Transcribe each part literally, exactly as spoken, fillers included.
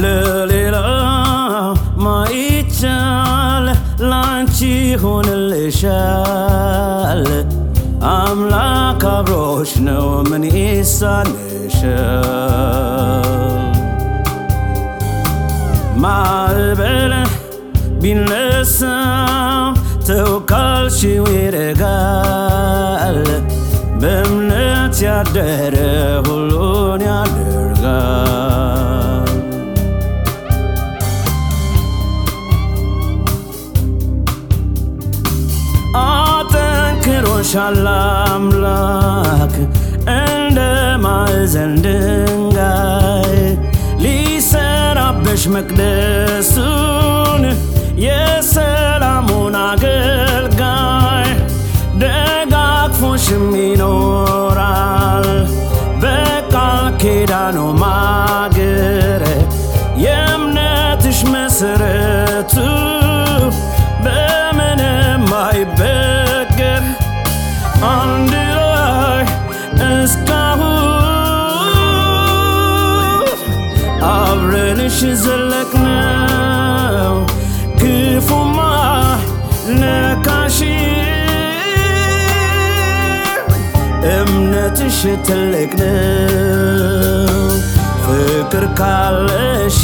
ለሌላ ማይቻል ላንቺ ሆነልሻል አምላክ አብሮሽ ነው ምን ይሳንሻል ማዕበል ቢነሳ ተወካልሽው ይረጋል በእምነት ያደረ ሁሉን ያደርጋል አጠንክሮሻል አምላክ እንደ ማዕዘን ድንጋይ ሊሰራብሽ መቅደሱን የሰላሙን አገልጋይ ደጋግፎሽም ይኖራል በቃል ኪዳኑ ማገር የእምነትሽ መሰረቱ በምንም አይበገር አንድ ላይ እስካሁን አብረንሽ ዘለቅነው ክፉማ ነካሽ እምነትሽ ትልቅ ነው ፍቅር ካለሽ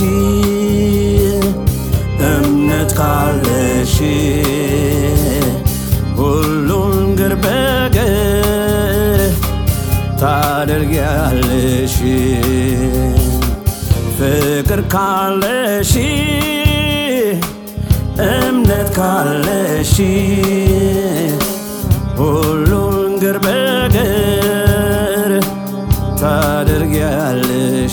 እምነት ካለሽ ሁሉን ግር በግር ታደርጊያለሽ ፍቅር ካለሽ እምነት ካለሽ ሁሉን ግር በግር ታደርጊያለሽ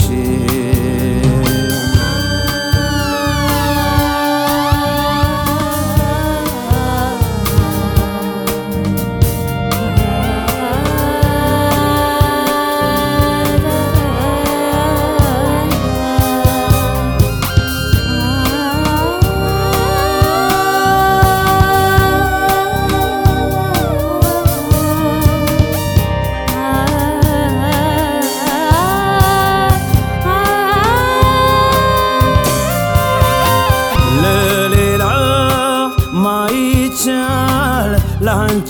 ላንቺ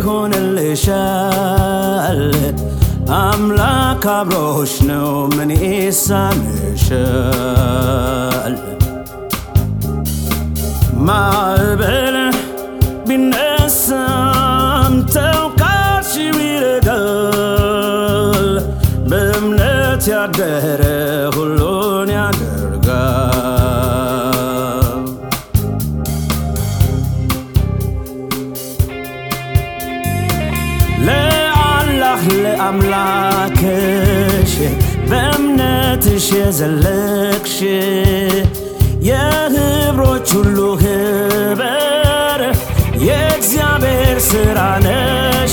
ሆነልሻል አምላክ አብሮሽ ነው ምን ይሳንሻል ማዕበል ቢነሳም ተወካልሽው ይረጋል በእምነት ያደረ ሁሉን ያደርጋል ለአምላክሽ በእምነትሽ የዘለቅሽ የህብሮች ሁሉ ህበር የእግዚአብሔር ሥራ ነሽ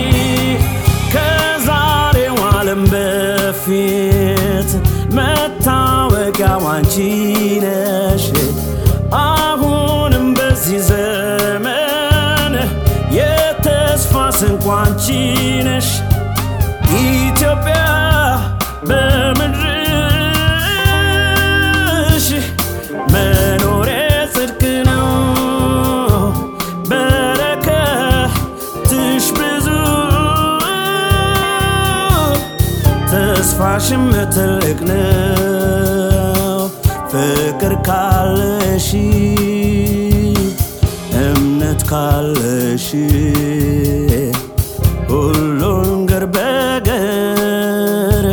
ከዛሬው ዓለም በፊት መታወቂያው አንቺ ነሽ አሁንም በዚህ ዘመን የተስፋ ስንቅ አንቺ ነሽ ኢትዮጵያ በምድርሽ መኖሪያ ጽድቅ ነው በረከትሽ ብዙ ተስፋሽም ትልቅ ነው ፍቅር ካለሽ እምነት ካለሽ ሁሉን ግር በግር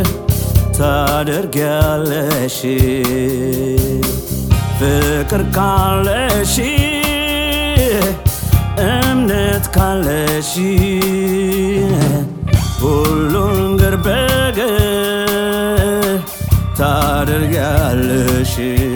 ታደርጊያለሽ ፍቅር ካለሽ እምነት ካለሽ ሁሉን ግር በግር ታደርጊያለሽ